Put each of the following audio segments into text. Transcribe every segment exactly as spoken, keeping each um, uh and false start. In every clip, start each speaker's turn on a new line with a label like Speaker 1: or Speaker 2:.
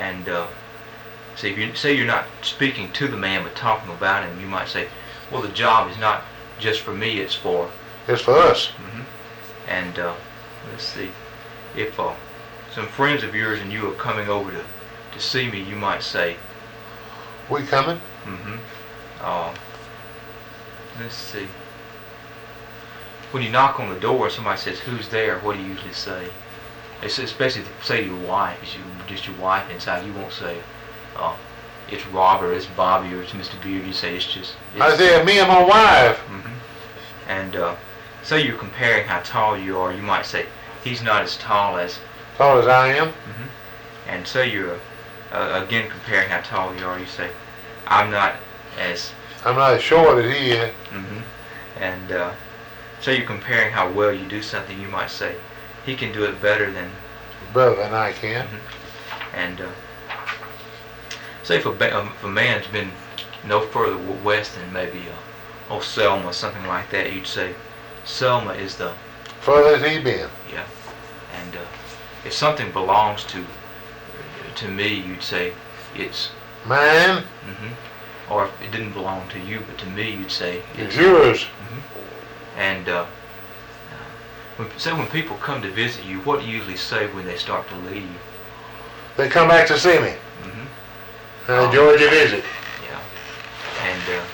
Speaker 1: And uh, say if you say you're not speaking to the man but talking about him, you might say, well, the job is not just for me; it's for
Speaker 2: it's for us.
Speaker 1: Mm-hmm. And uh, let's see, if uh, some friends of yours and you are coming over to to see me, you might say,
Speaker 2: we coming?
Speaker 1: Mm-hmm. Uh, let's see. When you knock on the door, somebody says, "Who's there?" What do you usually say? It's especially if say your wife, it's you, just your wife inside. You won't say, uh, "It's Robert," "It's Bobby," or "It's Mister Beard." You say, "It's just." It's
Speaker 2: I said, "Me and my wife."
Speaker 1: Mm-hmm. And uh, say you're comparing how tall you are. You might say, "He's not as tall as."
Speaker 2: Tall as I am.
Speaker 1: Mm-hmm. And say you're uh, again comparing how tall you are. You say, "I'm not as."
Speaker 2: I'm not as short as he is.
Speaker 1: Mm-hmm. And uh, say you're comparing how well you do something. You might say, "He can do it better than."
Speaker 2: Better than I can.
Speaker 1: Mm-hmm. And uh, say if a, ba- um, if a man's been no further west than maybe uh, oh Selma or something like that, you'd say, "Selma is the."
Speaker 2: Furthest he been.
Speaker 1: Yeah. And uh, if something belongs to to me, you'd say, "It's."
Speaker 2: Mine.
Speaker 1: Mm-hmm. Or if it didn't belong to you, but to me, you'd say,
Speaker 2: "It's, it's yours."
Speaker 1: Mm-hmm. And uh, when, say when people come to visit you, what do you usually say when they start to leave?
Speaker 2: They come back to see me.
Speaker 1: Mm-hmm.
Speaker 2: I enjoyed your visit.
Speaker 1: Yeah. And uh,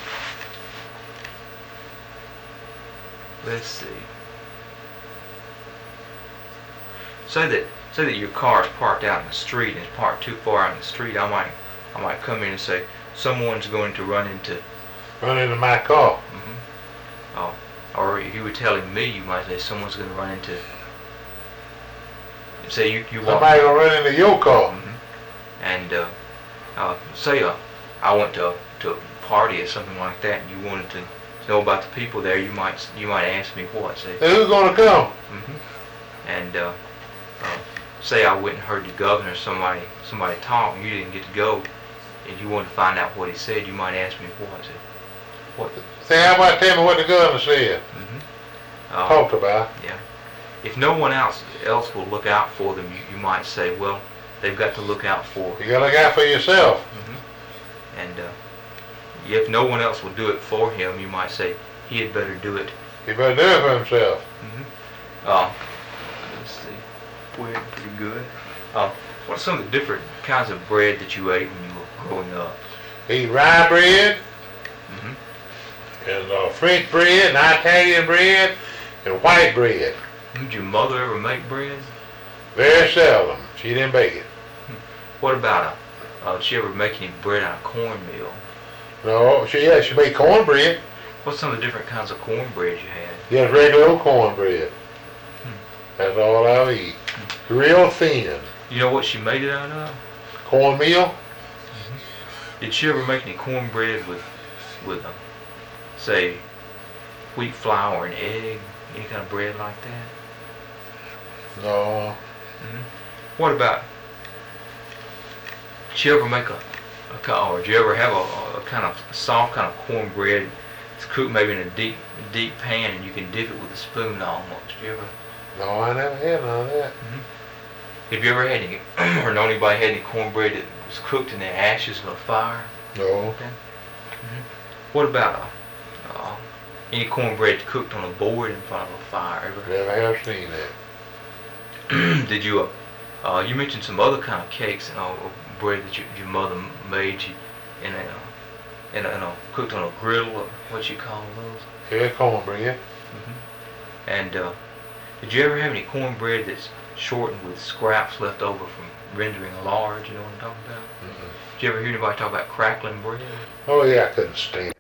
Speaker 1: let's see. Say that say that your car is parked out in the street and it's parked too far out in the street. I might I might come in and say, someone's going to run into.
Speaker 2: Run into my car.
Speaker 1: Mm-hmm. Oh. Or if you were telling me, you might say someone's going to run into. Say you you walk.
Speaker 2: Somebody gonna run into your car.
Speaker 1: Mm-hmm. And uh, uh, say uh, I went to to a party or something like that, and you wanted to know about the people there. You might you might ask me what. Say.
Speaker 2: Hey, who's gonna come?
Speaker 1: Mm-hmm. And uh, uh, say I went and heard the governor, somebody somebody talk, and you didn't get to go, and you wanted to find out what he said. You might ask me what. Say, what?
Speaker 2: Say, how about tell me what the governor said?
Speaker 1: Mm-hmm. uh,
Speaker 2: Talked about.
Speaker 1: Yeah. If no one else else will look out for them, you, you might say, well, they've got to look out for.
Speaker 2: You gotta look out for yourself.
Speaker 1: Mm-hmm. And uh, if no one else will do it for him, you might say he had better do it.
Speaker 2: He better do it for himself.
Speaker 1: Mm-hmm. Uh, let's see, we're pretty good. Uh, what are some of the different kinds of bread that you ate when you were growing up?
Speaker 2: Eat rye bread,
Speaker 1: mm-hmm.
Speaker 2: and uh, French bread, and Italian bread, and white bread.
Speaker 1: Did your mother ever make bread?
Speaker 2: Very seldom. She didn't bake it.
Speaker 1: What about a, uh, did she ever make any bread out of cornmeal?
Speaker 2: No, she yeah, she made cornbread.
Speaker 1: What's some of the different kinds of cornbread you had?
Speaker 2: Just regular old cornbread.
Speaker 1: Hmm.
Speaker 2: That's all I eat. Hmm. Real thin.
Speaker 1: You know what she made it out of?
Speaker 2: Cornmeal.
Speaker 1: Mm-hmm. Did she ever make any cornbread with, with, um, say, wheat flour and egg? Any kind of bread like that?
Speaker 2: No.
Speaker 1: Mm-hmm. What about? Did you ever make a, a or did you ever have a, a kind of soft kind of cornbread? It's cooked maybe in a deep, deep pan, and you can dip it with a spoon almost. Did you ever?
Speaker 2: No, I never had none of that.
Speaker 1: Mm-hmm. Have you ever had any, or know anybody had any cornbread that was cooked in the ashes of a fire?
Speaker 2: No.
Speaker 1: Okay. Mm-hmm. What about a, uh, any cornbread cooked on a board in front of a fire? Ever?
Speaker 2: Never have seen that.
Speaker 1: Did you? Uh, uh, you mentioned some other kind of cakes and uh, bread that you, your mother made you in a, in a, in a cooked on a griddle. Or what you call those?
Speaker 2: Yeah, cornbread.
Speaker 1: Mm-hmm. And uh, did you ever have any cornbread that's shortened with scraps left over from rendering large? You know what I'm talking about?
Speaker 2: Mm-mm.
Speaker 1: Did you ever hear anybody talk about crackling bread?
Speaker 2: Oh yeah, I couldn't stand